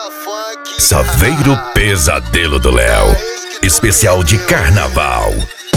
Saveiro Pesadelo do Léo, especial de carnaval.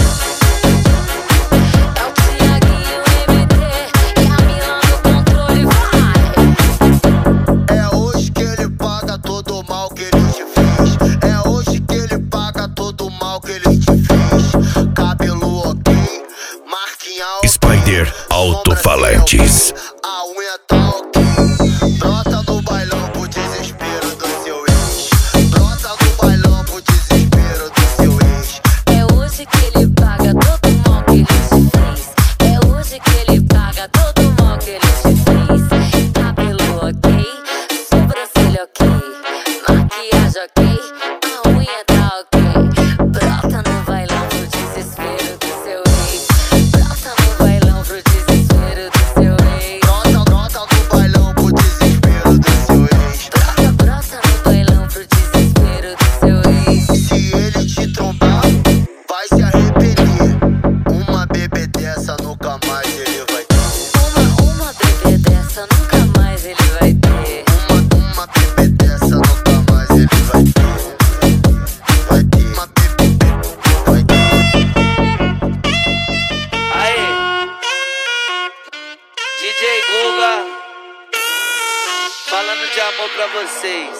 Spider Alto-Falantes. A unha tá ok. Brota no bailão pro desespero do seu ex. Brota no bailão pro desespero do seu ex. É hoje que ele paga todo o mal que ele te fez. É hoje que ele paga todo o mal que ele te fez. Cabelo ok, sobrancelha ok, maquiagem ok, a unha tá ok. Brota no bailão pro desespero do seu ex. Brota no bailão pro desespero do seu ex. Brota no bailão pro desespero do seu ex. Brota no bailão pro desespero do seu ex. Se ele te trombar, vai se arrepender. Uma bebê dessa nunca mais ele vai ter. Uma bebê dessa nunca mais ele vai ter. Uma bebê dessa nunca mais ele vai ter. Vai ter. Uma bebê vai ter. Aí, DJ Guga, falando de amor pra vocês.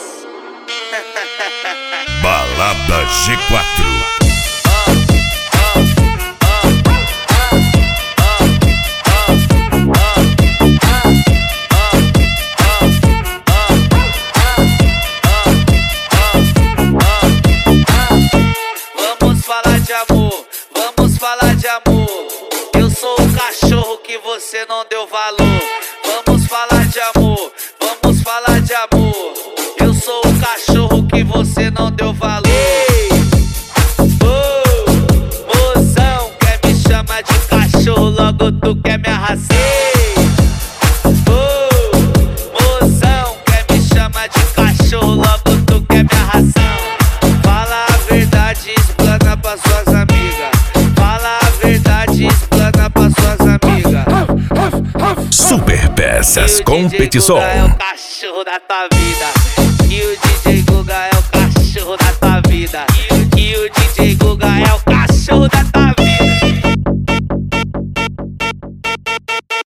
Balada G4. Vamos falar de amor, vamos falar de amor. Eu sou o cachorro que você não deu valor. Vamos falar de amor, vamos falar de amor. Eu sou o cachorro que você não deu valor. Mozão, quer me chamar de cachorro, logo tu quer me arrasar. Mozão, quer me chamar de cachorro, logo tu quer me arrasar. Fala a verdade, explana pra suas amigas. Fala a verdade, explana pra suas amigas. Super Peças E o Competição. DJ Guga é o cachorro da tua vida. E o DJ Guga é o cachorro da tua vida. E o DJ Guga é o cachorro da tua vida.